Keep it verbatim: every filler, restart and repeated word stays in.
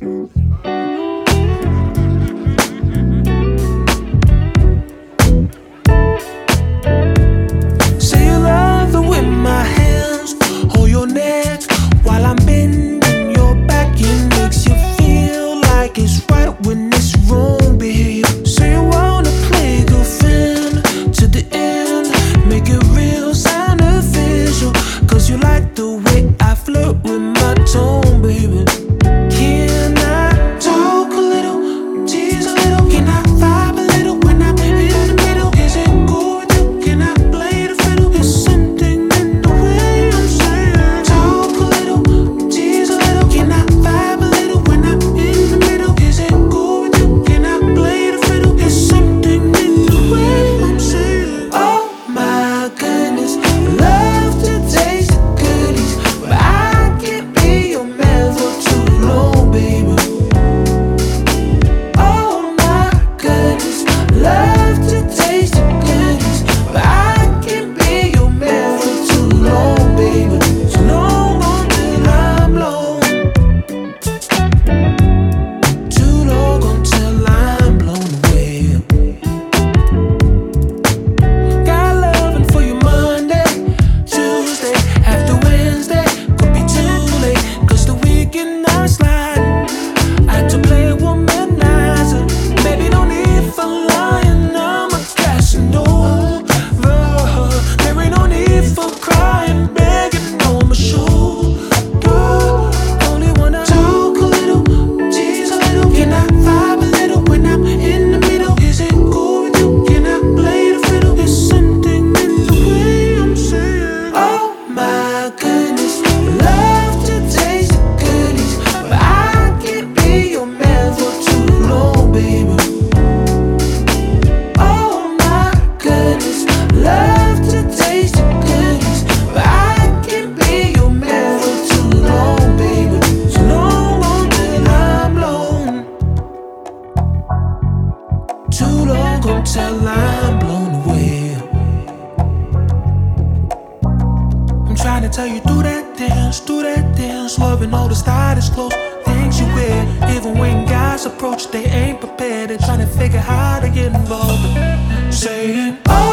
Say you love the way my hands hold your neck while I'm bending your back. It makes you feel like it's right when it's wrong, babe. Say you wanna play girlfriend to the end, make it real, sound official. Cause you like the way I flirt with my tone, baby. Can I talk a little, tease a little? Can I vibe a little when I'm in the middle? Is it cool with you? Can I play the fiddle? There's something in the way I'm saying. Talk a little, tease a little. Can I vibe a little when I'm in the middle? Is it cool with you? Can I play the fiddle? There's something in the way I'm saying. Oh my goodness, love to taste the goodies, but I can't be your man for too long, baby. Oh my goodness, love to taste the goodies, but I can't be your man for too long, baby. Too long until I'm blown. Too long until I'm blown away. Got loving for you Monday, Tuesday, after Wednesday. Could be too late, cause the weekend I'm sliding. I had to play a womanizer. Baby, no need for lying, I'm a Casanova. There ain't no need for crying, begging on my shoulder. Only wanna talk a little, tease a little. Can I vibe a little when I'm in the middle? Is it cool with you? Can I play the fiddle? There's something in the way I'm saying. Oh my goodness, love to taste the goodies, but I can't be your man for too long, baby. Oh my goodness, love to taste the goodies, but I can't be your man for too long, baby. Too long until I'm blown. Too long until I'm blown away. I'm trying to tell you, do that dance, do that dance. Loving all the stylish clothes, things you wear. Even when guys approach, they ain't prepared. They're trying to figure how to get involved. Saying, oh